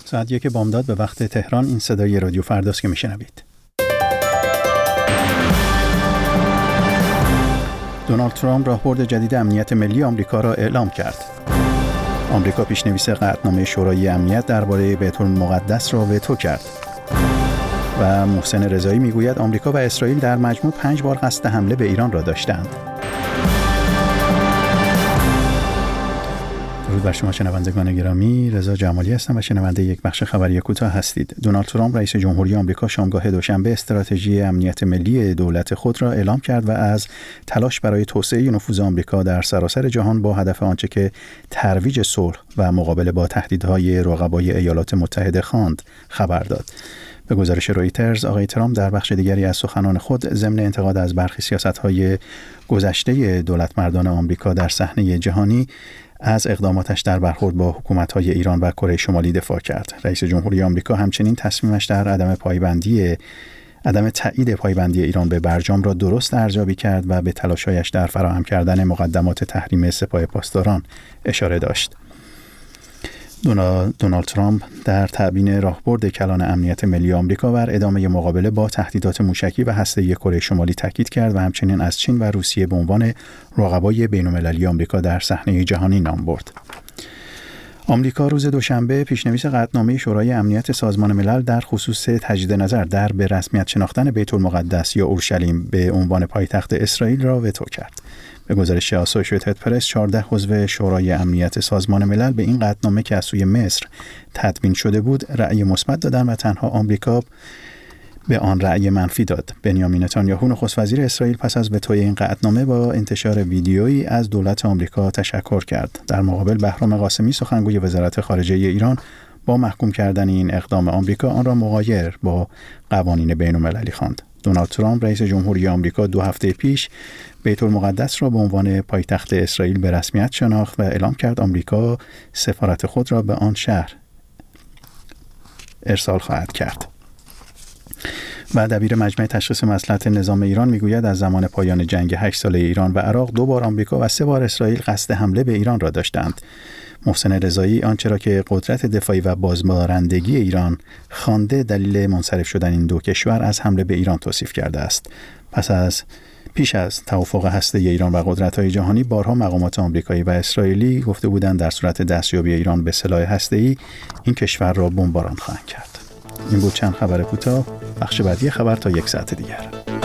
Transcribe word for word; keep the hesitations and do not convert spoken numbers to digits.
ساعت یک بامداد به وقت تهران. این صدای رادیو فرداست که میشنوید. دونالد ترامپ راهبرد جدید امنیت ملی آمریکا را اعلام کرد. آمریکا پیشنویس قطعنامه شورای امنیت درباره بیت المقدس را وتو کرد. و محسن رضایی میگوید آمریکا و اسرائیل در مجموع پنج بار قصد حمله به ایران را داشتند. درود بر شما شنوندگان گرامی، رضا جمالی هستم و شنونده یک بخش خبری کوتاه هستید. دونالد ترامپ رئیس جمهوری آمریکا شامگاه دوشنبه استراتژی امنیت ملی دولت خود را اعلام کرد و از تلاش برای توسعه نفوذ آمریکا در سراسر جهان با هدف آنچه که ترویج صلح و مقابله با تهدیدهای رقبای ایالات متحده خواند خبر داد. به گزارش رویترز، آقای ترامپ در بخش دیگری از سخنان خود ضمن انتقاد از برخی سیاست‌های گذشته دولتمردان آمریکا در صحنه جهانی از اقداماتش در برخورد با حکومت‌های ایران و کره شمالی دفاع کرد. رئیس جمهوری آمریکا همچنین تصمیمش در عدم پایبندی عدم تایید پایبندی ایران به برجام را درست ارزیابی کرد و به تلاش‌هایش در فراهم کردن مقدمات تحریم سپاه پاسداران اشاره داشت. دونالد ترامپ در تبیین راهبرد کلان امنیت ملی آمریکا بر ادامه مقابله با تهدیدات موشکی و هسته‌ای کره شمالی تاکید کرد و همچنین از چین و روسیه به عنوان رقبای بین‌المللی آمریکا در صحنه جهانی نام برد. آمریکا روز دوشنبه پیشنویس قطعنامه شورای امنیت سازمان ملل در خصوص تجدید نظر در به رسمیت شناختن بیت المقدس یا اورشلیم به عنوان پایتخت اسرائیل را وتو کرد. به گزارش آسوشییتد پرس، چهارده عضو شورای امنیت سازمان ملل به این قطعنامه که از سوی مصر تدوین شده بود رأی مثبت دادند و تنها آمریکا به آن رأی منفی داد. بنیامین نتانیاهو نخست وزیر اسرائیل پس از وتوی این قطعنامه با انتشار ویدیویی از دولت آمریکا تشکر کرد. در مقابل بهرام قاسمی سخنگوی وزارت خارجه ایران با محکوم کردن این اقدام آمریکا آن را مغایر با قوانین بین‌المللی خواند. دونالد ترامپ رئیس جمهوری آمریکا دو هفته پیش بیت المقدس را به عنوان پایتخت اسرائیل به رسمیت شناخت و اعلام کرد آمریکا سفارت خود را به آن شهر ارسال خواهد کرد. و دبیر مجمع تشخیص مصلحت نظام ایران میگوید از زمان پایان جنگ هشت ساله ایران و عراق دو بار آمریکا و سه بار اسرائیل قصد حمله به ایران را داشتند. محسن رضایی آنچه را که قدرت دفاعی و بازماندگی ایران خوانده دلیل منصرف شدن این دو کشور از حمله به ایران توصیف کرده است. پس از پیش از توافق هسته‌ای ایران و قدرت‌های جهانی بارها مقامات آمریکایی و اسرائیلی گفته بودند در صورت دستیابی ایران به سلاح هسته‌ای این کشور را بمباران خواهند کرد. این بود چند خبر کوتاه. بخش بعدی خبر تا یک ساعت دیگر.